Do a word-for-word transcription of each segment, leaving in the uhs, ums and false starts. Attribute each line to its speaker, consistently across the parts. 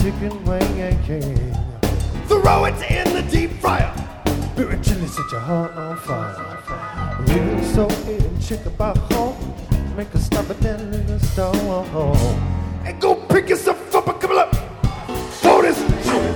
Speaker 1: chicken wing. Throw it in the deep fryer. Spiritually set your heart on fire. Really so in chicken about home. Make a stop at that little store. And go pick yourself up and come up. For this chicken.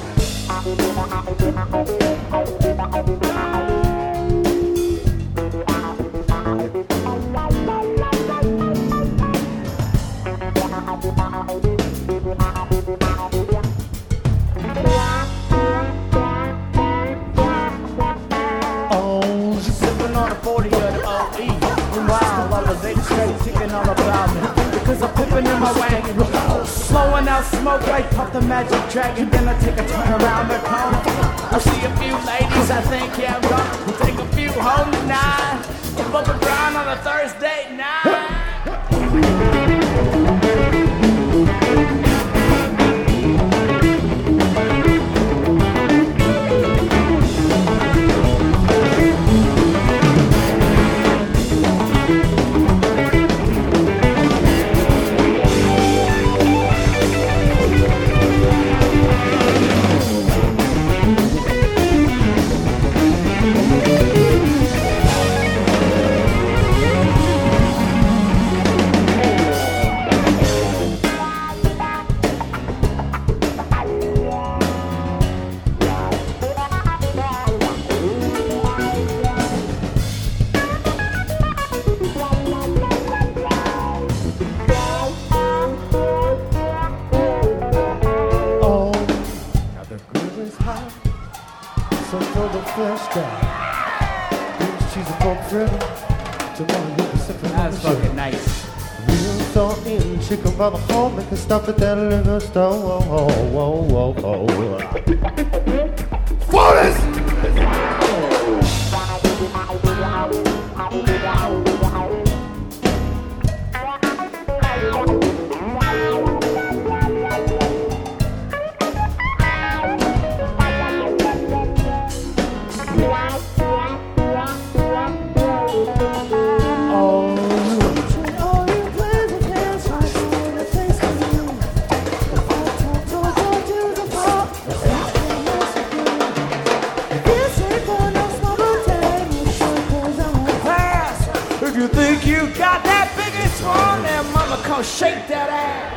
Speaker 2: Oh, she's sipping on a forty of the O E. Meanwhile, all the ladies steady ticking all about me. Because I'm pippin' in my wagon. Blowing out smoke like Puff the Magic Dragon. Then I take a turn around the corner. I see a few ladies, I think, yeah, I'm gonna take a few home tonight. Above the ground on a Thursday night.
Speaker 1: So throw the flesh down. Beans, cheese, and pork fritter. Tomorrow you'll be sipping on
Speaker 2: That's
Speaker 1: the
Speaker 2: fucking
Speaker 1: sugar.
Speaker 2: nice.
Speaker 1: Real salt in chicken by the home. Make a stop at that liquor store. Whoa, whoa, whoa, whoa, whoa. Forest!
Speaker 2: If you think you got that biggest one, then mama come shake that ass.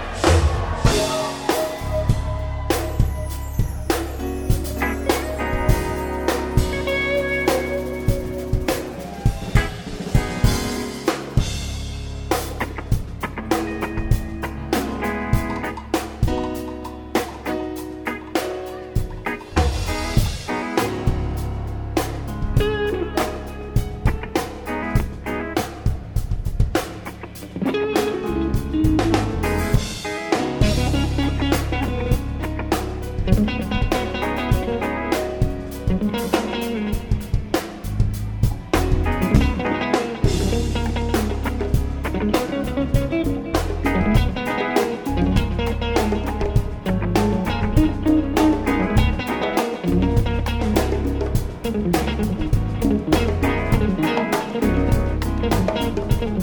Speaker 1: Thank you.